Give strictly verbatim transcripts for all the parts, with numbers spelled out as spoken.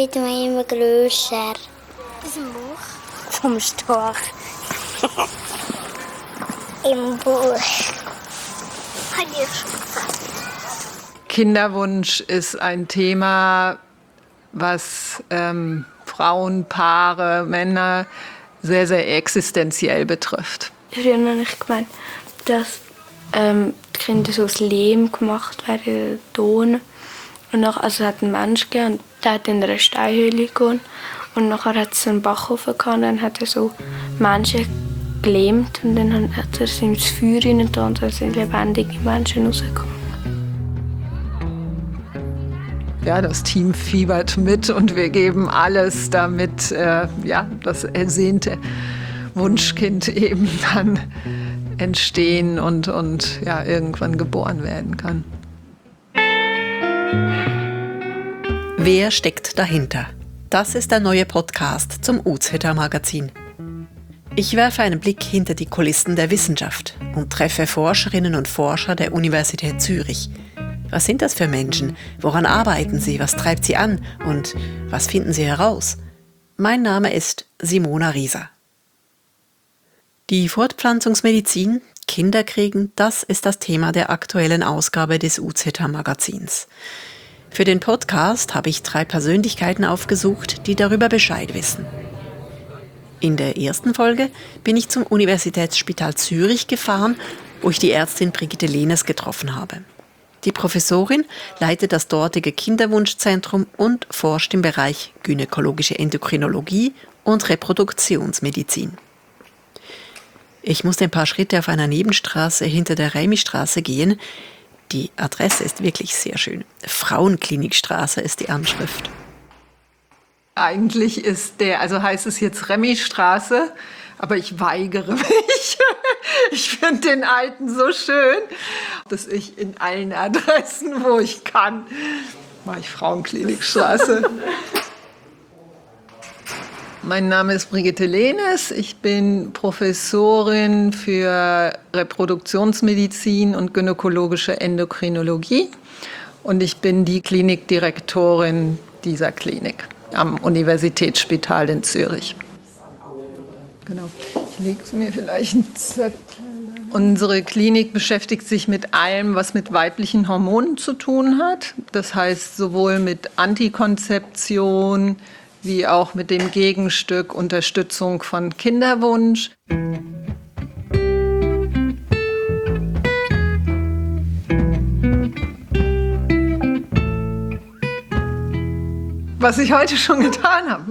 wird man immer grösser. Aus dem Bauch? Vom Storch. Im Bauch. Hat ihr schon gesagt. Kinderwunsch ist ein Thema, was ähm, Frauen, Paare, Männer sehr, sehr existenziell betrifft. Früher habe ich gemeint, dass ähm, die Kinder so aus Lehm gemacht werden, Ton. Und nachher, also es hat einen Mensch gegeben, der hat in einer Steinhöhle gewohnt. Und nachher hat es einen Backofen gehabt, und dann hat er so Menschen gelähmt. Und dann hat er sie ins Feuer reingetan und dann sind lebendige Menschen rausgekommen. Ja, das Team fiebert mit und wir geben alles, damit äh, ja, das ersehnte Wunschkind eben dann entstehen und, und ja, irgendwann geboren werden kann. Wer steckt dahinter? Das ist der neue Podcast zum UZH-Magazin. Ich werfe einen Blick hinter die Kulissen der Wissenschaft und treffe Forscherinnen und Forscher der Universität Zürich. Was sind das für Menschen? Woran arbeiten sie? Was treibt sie an? Und was finden sie heraus? Mein Name ist Simona Rieser. Die Fortpflanzungsmedizin, Kinderkriegen, das ist das Thema der aktuellen Ausgabe des U Z H-Magazins. Für den Podcast habe ich drei Persönlichkeiten aufgesucht, die darüber Bescheid wissen. In der ersten Folge bin ich zum Universitätsspital Zürich gefahren, wo ich die Ärztin Brigitte Lehnes getroffen habe. Die Professorin leitet das dortige Kinderwunschzentrum und forscht im Bereich gynäkologische Endokrinologie und Reproduktionsmedizin. Ich musste ein paar Schritte auf einer Nebenstraße hinter der Remi-Straße gehen. Die Adresse ist wirklich sehr schön. Frauenklinikstraße ist die Anschrift. Eigentlich ist der, also heißt es jetzt Remi-Straße, aber ich weigere mich. Ich finde den alten so schön, dass ich in allen Adressen, wo ich kann, mache ich Frauenklinikstraße. Mein Name ist Brigitte Lehnes. Ich bin Professorin für Reproduktionsmedizin und gynäkologische Endokrinologie. Und ich bin die Klinikdirektorin dieser Klinik am Universitätsspital in Zürich. Genau. Ich lege es mir vielleicht einen Zettel. Unsere Klinik beschäftigt sich mit allem, was mit weiblichen Hormonen zu tun hat. Das heißt sowohl mit Antikonzeption wie auch mit dem Gegenstück Unterstützung von Kinderwunsch. Was ich heute schon getan habe.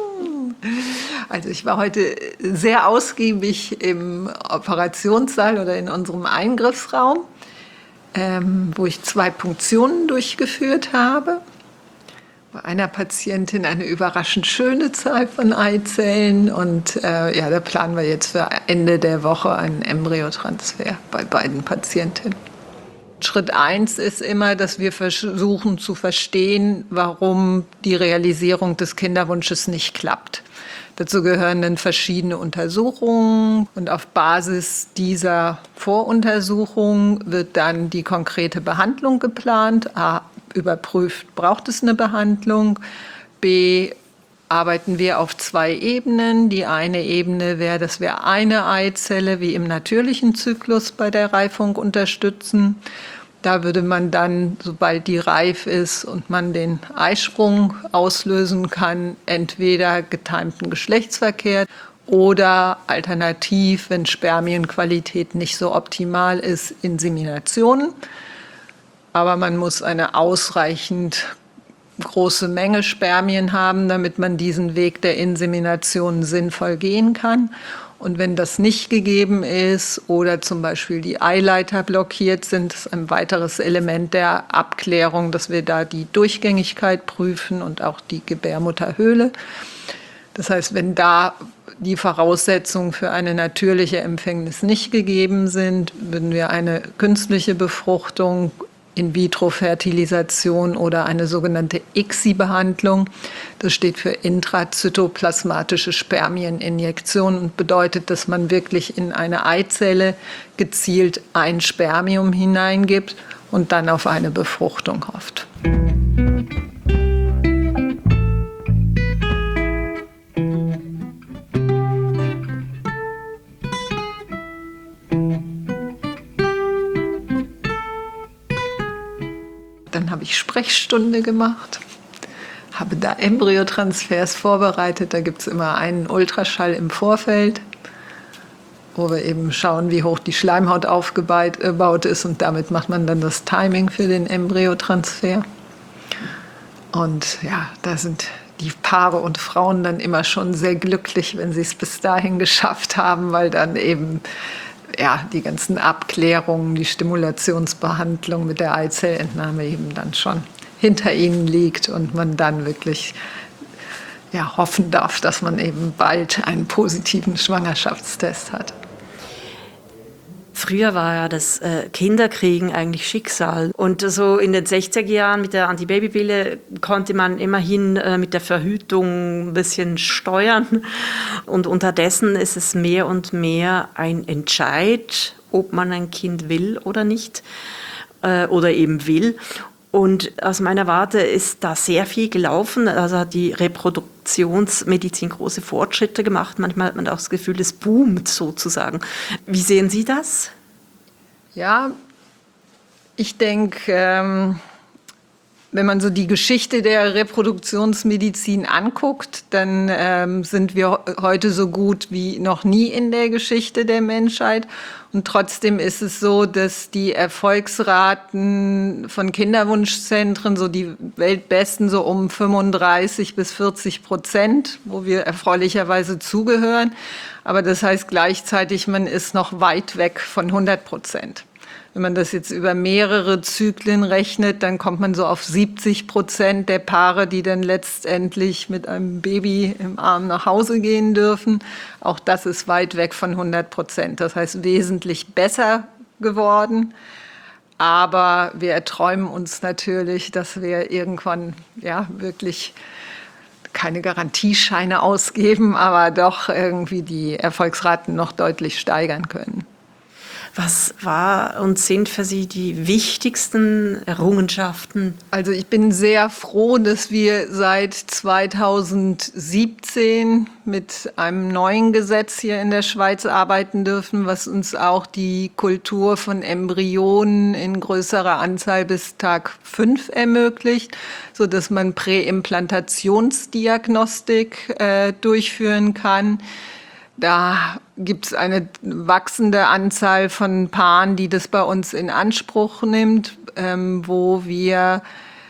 Also ich war heute sehr ausgiebig im Operationssaal oder in unserem Eingriffsraum, ähm, wo ich zwei Punktionen durchgeführt habe. Bei einer Patientin eine überraschend schöne Zahl von Eizellen und äh, ja, da planen wir jetzt für Ende der Woche einen Embryotransfer bei beiden Patientinnen. Schritt eins ist immer, dass wir versuchen zu verstehen, warum die Realisierung des Kinderwunsches nicht klappt. Dazu gehören dann verschiedene Untersuchungen und auf Basis dieser Voruntersuchung wird dann die konkrete Behandlung geplant. A, überprüft, braucht es eine Behandlung. B, arbeiten wir auf zwei Ebenen. Die eine Ebene wäre, dass wir eine Eizelle wie im natürlichen Zyklus bei der Reifung unterstützen. Da würde man dann, sobald die reif ist und man den Eisprung auslösen kann, entweder getimten Geschlechtsverkehr oder alternativ, wenn Spermienqualität nicht so optimal ist, Inseminationen. Aber man muss eine ausreichend große Menge Spermien haben, damit man diesen Weg der Insemination sinnvoll gehen kann. Und wenn das nicht gegeben ist oder zum Beispiel die Eileiter blockiert sind, ist ein weiteres Element der Abklärung, dass wir da die Durchgängigkeit prüfen und auch die Gebärmutterhöhle. Das heißt, wenn da die Voraussetzungen für eine natürliche Empfängnis nicht gegeben sind, würden wir eine künstliche Befruchtung, In-vitro-Fertilisation oder eine sogenannte I C S I-Behandlung. Das steht für intrazytoplasmatische Spermieninjektion und bedeutet, dass man wirklich in eine Eizelle gezielt ein Spermium hineingibt und dann auf eine Befruchtung hofft. habe ich Sprechstunde gemacht, habe da Embryotransfers vorbereitet. Da gibt es immer einen Ultraschall im Vorfeld, wo wir eben schauen, wie hoch die Schleimhaut aufgebaut ist. Und damit macht man dann das Timing für den Embryotransfer. Und ja, da sind die Paare und Frauen dann immer schon sehr glücklich, wenn sie es bis dahin geschafft haben, weil dann eben ja, die ganzen Abklärungen, die Stimulationsbehandlung mit der Eizellentnahme eben dann schon hinter ihnen liegt und man dann wirklich ja, hoffen darf, dass man eben bald einen positiven Schwangerschaftstest hat. Früher war ja das äh, Kinderkriegen eigentlich Schicksal. Und so in den sechziger Jahren mit der Antibabypille konnte man immerhin äh, mit der Verhütung ein bisschen steuern. Und unterdessen ist es mehr und mehr ein Entscheid, ob man ein Kind will oder nicht äh, oder eben will. Und aus meiner Warte ist da sehr viel gelaufen. Also hat die Reproduktionsmedizin große Fortschritte gemacht. Manchmal hat man auch das Gefühl, es boomt sozusagen. Wie sehen Sie das? Ja, ich denke, ähm, wenn man so die Geschichte der Reproduktionsmedizin anguckt, dann ähm, sind wir heute so gut wie noch nie in der Geschichte der Menschheit. Und trotzdem ist es so, dass die Erfolgsraten von Kinderwunschzentren, so die weltbesten, so um fünfunddreißig bis vierzig Prozent, wo wir erfreulicherweise zugehören. Aber das heißt gleichzeitig, man ist noch weit weg von hundert Prozent. Wenn man das jetzt über mehrere Zyklen rechnet, dann kommt man so auf siebzig Prozent der Paare, die dann letztendlich mit einem Baby im Arm nach Hause gehen dürfen. Auch das ist weit weg von hundert Prozent. Das heißt, wesentlich besser geworden. Aber wir erträumen uns natürlich, dass wir irgendwann ja wirklich keine Garantiescheine ausgeben, aber doch irgendwie die Erfolgsraten noch deutlich steigern können. Was war und sind für Sie die wichtigsten Errungenschaften? Also ich bin sehr froh, dass wir seit zweitausendsiebzehn mit einem neuen Gesetz hier in der Schweiz arbeiten dürfen, was uns auch die Kultur von Embryonen in größerer Anzahl bis Tag fünf ermöglicht, sodass man Präimplantationsdiagnostik äh, durchführen kann. Da gibt es eine wachsende Anzahl von Paaren, die das bei uns in Anspruch nimmt, ähm, wo wir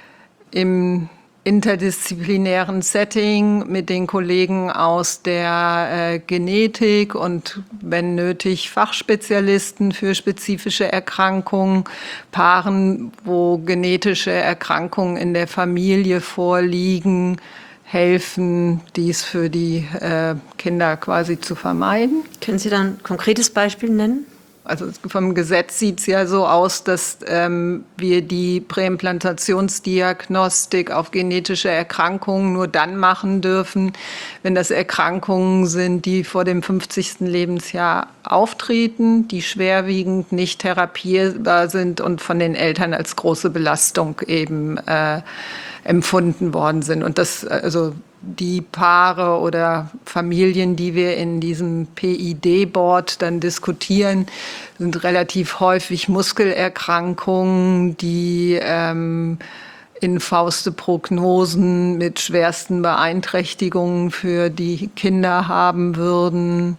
im interdisziplinären Setting mit den Kollegen aus der äh, Genetik und, wenn nötig, Fachspezialisten für spezifische Erkrankungen, Paaren, wo genetische Erkrankungen in der Familie vorliegen, helfen, dies für die äh, Kinder quasi zu vermeiden. Können Sie dann ein konkretes Beispiel nennen? Also vom Gesetz sieht es ja so aus, dass ähm, wir die Präimplantationsdiagnostik auf genetische Erkrankungen nur dann machen dürfen, wenn das Erkrankungen sind, die vor dem fünfzigsten Lebensjahr auftreten, die schwerwiegend nicht therapierbar sind und von den Eltern als große Belastung eben äh, empfunden worden sind. Und das, also die Paare oder Familien, die wir in diesem P I D-Board dann diskutieren, sind relativ häufig Muskelerkrankungen, die ähm, infauste Prognosen mit schwersten Beeinträchtigungen für die Kinder haben würden.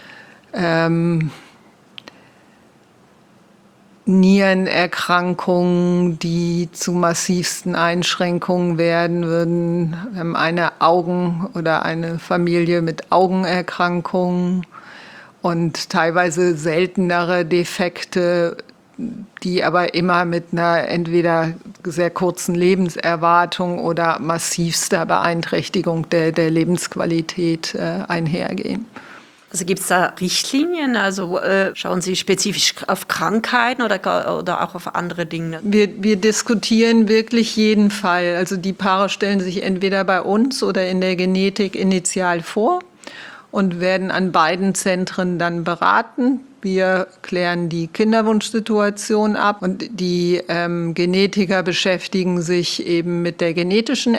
Ähm, Nierenerkrankungen, die zu massivsten Einschränkungen werden würden. Wir haben eine Augen- oder eine Familie mit Augenerkrankungen und teilweise seltenere Defekte, die aber immer mit einer entweder sehr kurzen Lebenserwartung oder massivster Beeinträchtigung der, der Lebensqualität äh, einhergehen. Also gibt es da Richtlinien? Also äh, schauen Sie spezifisch auf Krankheiten oder, oder auch auf andere Dinge? Wir, wir diskutieren wirklich jeden Fall. Also die Paare stellen sich entweder bei uns oder in der Genetik initial vor und werden an beiden Zentren dann beraten. Wir klären die Kinderwunschsituation ab und die ähm, Genetiker beschäftigen sich eben mit der genetischen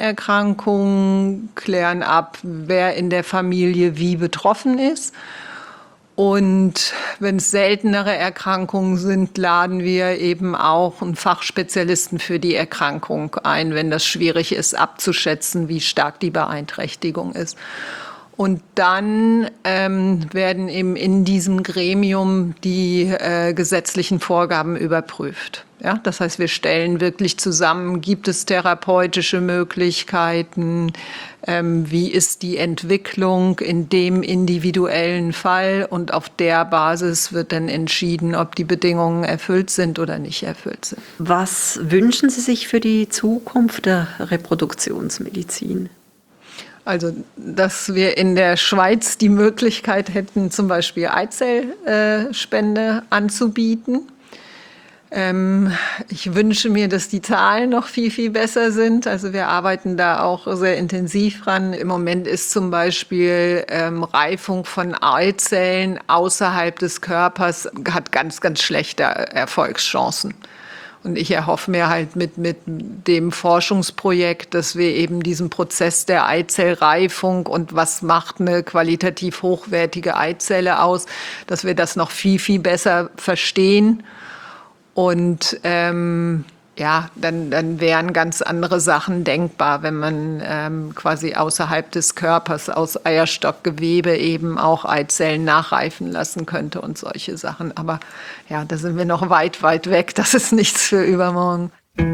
Erkrankung, klären ab, wer in der Familie wie betroffen ist. Und wenn es seltenere Erkrankungen sind, laden wir eben auch einen Fachspezialisten für die Erkrankung ein, wenn das schwierig ist abzuschätzen, wie stark die Beeinträchtigung ist. Und dann ähm, werden eben in diesem Gremium die äh, gesetzlichen Vorgaben überprüft. Ja, das heißt, wir stellen wirklich zusammen, gibt es therapeutische Möglichkeiten, ähm, wie ist die Entwicklung in dem individuellen Fall, und auf der Basis wird dann entschieden, ob die Bedingungen erfüllt sind oder nicht erfüllt sind. Was wünschen Sie sich für die Zukunft der Reproduktionsmedizin? Also, dass wir in der Schweiz die Möglichkeit hätten, zum Beispiel Eizellspende anzubieten. Ähm, ich wünsche mir, dass die Zahlen noch viel, viel besser sind. Also wir arbeiten da auch sehr intensiv dran. Im Moment ist zum Beispiel ähm, Reifung von Eizellen außerhalb des Körpers, hat ganz, ganz schlechte Erfolgschancen. Und ich erhoffe mir halt mit, mit dem Forschungsprojekt, dass wir eben diesen Prozess der Eizellreifung und was macht eine qualitativ hochwertige Eizelle aus, dass wir das noch viel, viel besser verstehen. Und ähm, ja, dann, dann wären ganz andere Sachen denkbar, wenn man ähm, quasi außerhalb des Körpers aus Eierstockgewebe eben auch Eizellen nachreifen lassen könnte und solche Sachen. Aber ja, da sind wir noch weit, weit weg. Das ist nichts für übermorgen.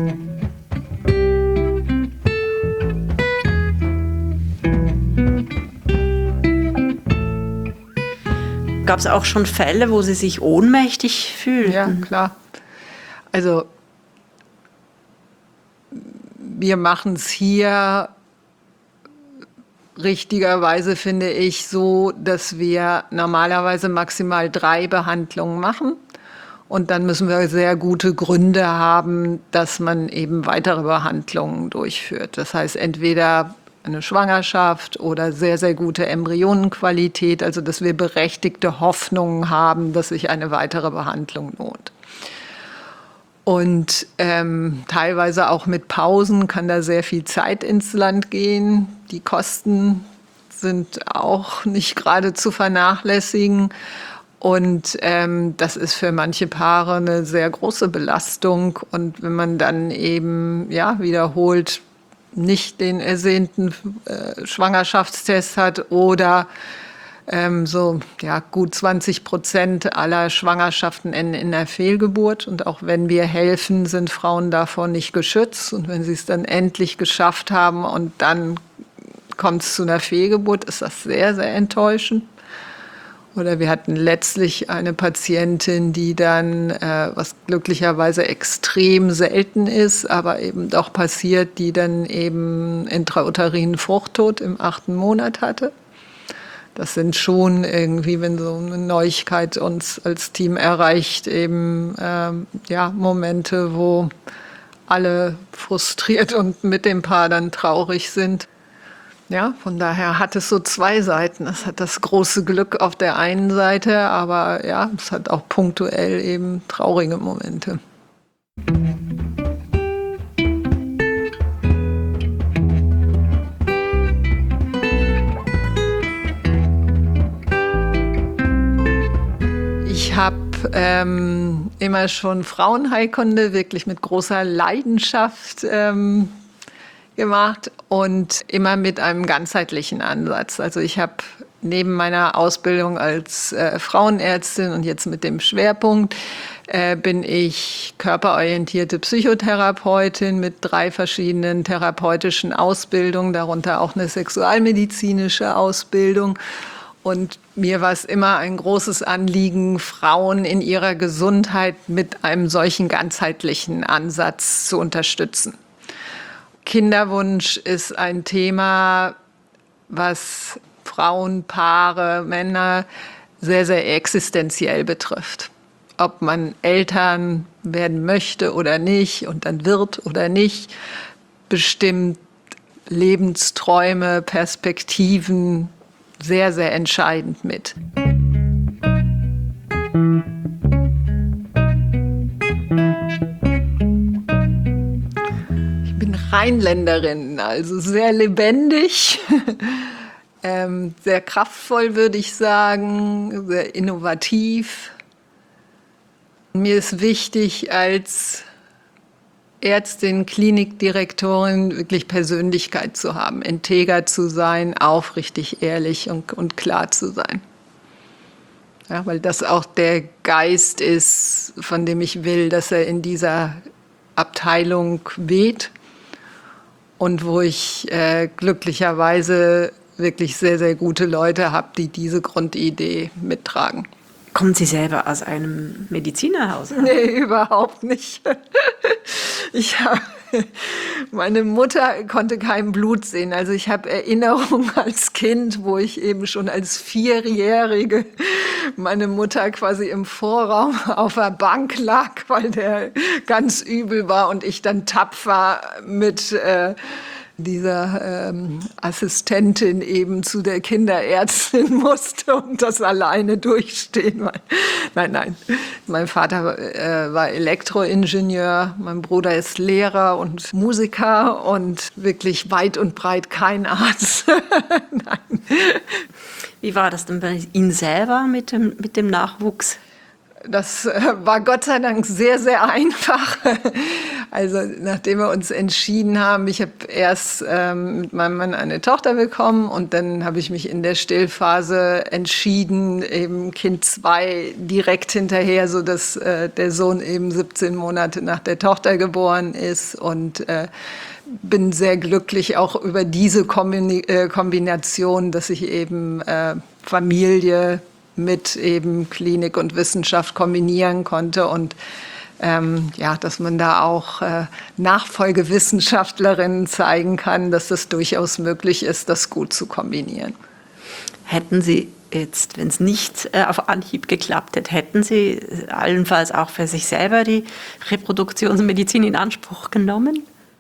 Gab es auch schon Fälle, wo Sie sich ohnmächtig fühlen? Ja, klar. Also wir machen es hier richtigerweise, finde ich, so, dass wir normalerweise maximal drei Behandlungen machen. Und dann müssen wir sehr gute Gründe haben, dass man eben weitere Behandlungen durchführt. Das heißt, entweder eine Schwangerschaft oder sehr, sehr gute Embryonenqualität, also dass wir berechtigte Hoffnungen haben, dass sich eine weitere Behandlung lohnt. Und ähm, teilweise auch mit Pausen kann da sehr viel Zeit ins Land gehen. Die Kosten sind auch nicht gerade zu vernachlässigen. Und ähm, das ist für manche Paare eine sehr große Belastung. Und wenn man dann eben ja, wiederholt nicht den ersehnten äh, Schwangerschaftstest hat oder Ähm, so ja, gut zwanzig Prozent aller Schwangerschaften enden in einer Fehlgeburt. Und auch wenn wir helfen, sind Frauen davor nicht geschützt. Und wenn sie es dann endlich geschafft haben und dann kommt es zu einer Fehlgeburt, ist das sehr, sehr enttäuschend. Oder wir hatten letztlich eine Patientin, die dann, äh, was glücklicherweise extrem selten ist, aber eben doch passiert, die dann eben intrauterinen Fruchttod im achten Monat hatte. Das sind schon irgendwie, wenn so eine Neuigkeit uns als Team erreicht, eben ähm, ja, Momente, wo alle frustriert und mit dem Paar dann traurig sind. Ja, von daher hat es so zwei Seiten. Es hat das große Glück auf der einen Seite, aber ja, es hat auch punktuell eben traurige Momente. Ich habe ähm, immer schon Frauenheilkunde wirklich mit großer Leidenschaft ähm, gemacht und immer mit einem ganzheitlichen Ansatz. Also ich habe neben meiner Ausbildung als äh, Frauenärztin und jetzt mit dem Schwerpunkt äh, bin ich körperorientierte Psychotherapeutin mit drei verschiedenen therapeutischen Ausbildungen, darunter auch eine sexualmedizinische Ausbildung. Und mir war es immer ein großes Anliegen, Frauen in ihrer Gesundheit mit einem solchen ganzheitlichen Ansatz zu unterstützen. Kinderwunsch ist ein Thema, was Frauen, Paare, Männer sehr, sehr existenziell betrifft. Ob man Eltern werden möchte oder nicht und dann wird oder nicht, bestimmt Lebensträume, Perspektiven, sehr, sehr entscheidend mit. Ich bin Rheinländerin, also sehr lebendig. Ähm, sehr kraftvoll, würde ich sagen, sehr innovativ. Mir ist wichtig, als Ärztin, Klinikdirektorin wirklich Persönlichkeit zu haben, integer zu sein, aufrichtig, ehrlich und, und klar zu sein. Ja, weil das auch der Geist ist, von dem ich will, dass er in dieser Abteilung weht und wo ich äh, glücklicherweise wirklich sehr, sehr gute Leute habe, die diese Grundidee mittragen. Kommen Sie selber aus einem Medizinerhaus? Nee, überhaupt nicht. Ich habe, meine Mutter konnte kein Blut sehen. Also ich habe Erinnerungen als Kind, wo ich eben schon als Vierjährige meine Mutter quasi im Vorraum auf der Bank lag, weil der ganz übel war und ich dann tapfer mit äh, dieser ähm, Assistentin eben zu der Kinderärztin musste und das alleine durchstehen. Nein, nein. Mein Vater äh, war Elektroingenieur, mein Bruder ist Lehrer und Musiker und wirklich weit und breit kein Arzt. Nein. Wie war das denn bei Ihnen selber mit dem, mit dem Nachwuchs? Das war Gott sei Dank sehr, sehr einfach. Also nachdem wir uns entschieden haben, ich habe erst ähm, mit meinem Mann eine Tochter bekommen und dann habe ich mich in der Stillphase entschieden, eben Kind zwei direkt hinterher, sodass äh, der Sohn eben siebzehn Monate nach der Tochter geboren ist und äh, bin sehr glücklich auch über diese Kombin- äh, Kombination, dass ich eben äh, Familie mit eben Klinik und Wissenschaft kombinieren konnte und ähm, ja, dass man da auch äh, Nachfolgewissenschaftlerinnen zeigen kann, dass das durchaus möglich ist, das gut zu kombinieren. Hätten Sie jetzt, wenn es nicht äh, auf Anhieb geklappt hätte, hätten Sie allenfalls auch für sich selber die Reproduktionsmedizin in Anspruch genommen?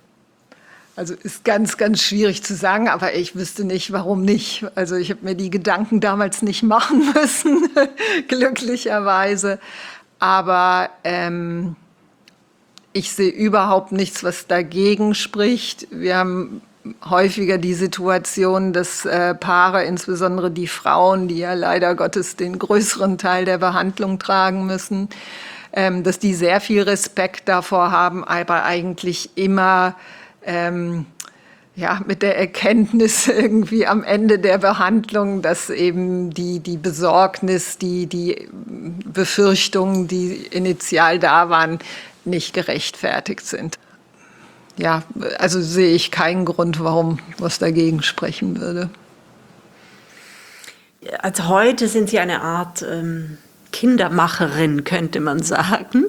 Also ist ganz, ganz schwierig zu sagen, aber ich wüsste nicht, warum nicht. Also ich habe mir die Gedanken damals nicht machen müssen, glücklicherweise. Aber ähm, ich sehe überhaupt nichts, was dagegen spricht. Wir haben häufiger die Situation, dass äh, Paare, insbesondere die Frauen, die ja leider Gottes den größeren Teil der Behandlung tragen müssen, ähm, dass die sehr viel Respekt davor haben, aber eigentlich immer Ähm, ja, mit der Erkenntnis irgendwie am Ende der Behandlung, dass eben die, die Besorgnis, die, die Befürchtungen, die initial da waren, nicht gerechtfertigt sind. Ja, also sehe ich keinen Grund, warum was dagegen sprechen würde. Also heute sind Sie eine Art ähm, Kindermacherin, könnte man sagen.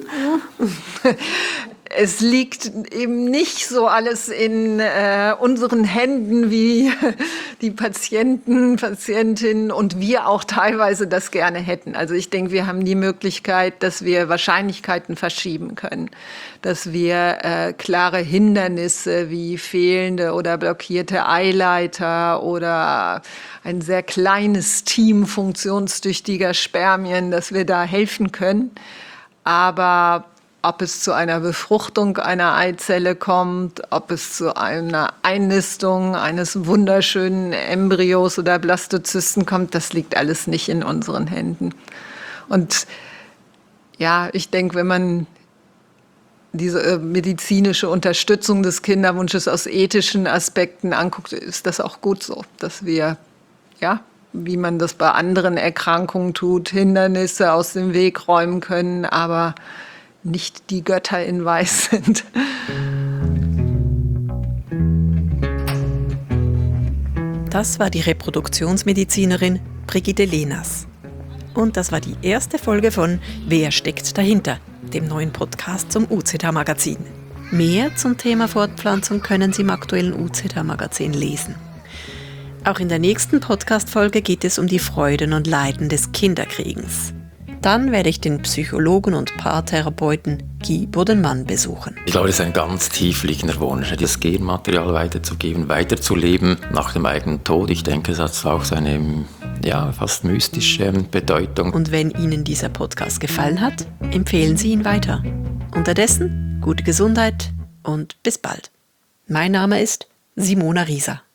Es liegt eben nicht so alles in äh, unseren Händen, wie die Patienten, Patientinnen und wir auch teilweise das gerne hätten. Also ich denke, wir haben die Möglichkeit, dass wir Wahrscheinlichkeiten verschieben können, dass wir äh, klare Hindernisse wie fehlende oder blockierte Eileiter oder ein sehr kleines Team funktionstüchtiger Spermien, dass wir da helfen können. Aber ob es zu einer Befruchtung einer Eizelle kommt, ob es zu einer Einnistung eines wunderschönen Embryos oder Blastozysten kommt, das liegt alles nicht in unseren Händen. Und ja, ich denke, wenn man diese medizinische Unterstützung des Kinderwunsches aus ethischen Aspekten anguckt, ist das auch gut so, dass wir, ja, wie man das bei anderen Erkrankungen tut, Hindernisse aus dem Weg räumen können, aber nicht die Götter in Weiß sind. Das war die Reproduktionsmedizinerin Brigitte Lehners. Und das war die erste Folge von Wer steckt dahinter?, dem neuen Podcast zum U Z H-Magazin. Mehr zum Thema Fortpflanzung können Sie im aktuellen U Z H-Magazin lesen. Auch in der nächsten Podcast-Folge geht es um die Freuden und Leiden des Kinderkriegens. Dann werde ich den Psychologen und Paartherapeuten Guy Bodenmann besuchen. Ich glaube, das ist ein ganz tiefliegender Wunsch, das Genmaterial weiterzugeben, weiterzuleben nach dem eigenen Tod. Ich denke, es hat auch so eine ja, fast mystische Bedeutung. Und wenn Ihnen dieser Podcast gefallen hat, empfehlen Sie ihn weiter. Unterdessen gute Gesundheit und bis bald. Mein Name ist Simona Rieser.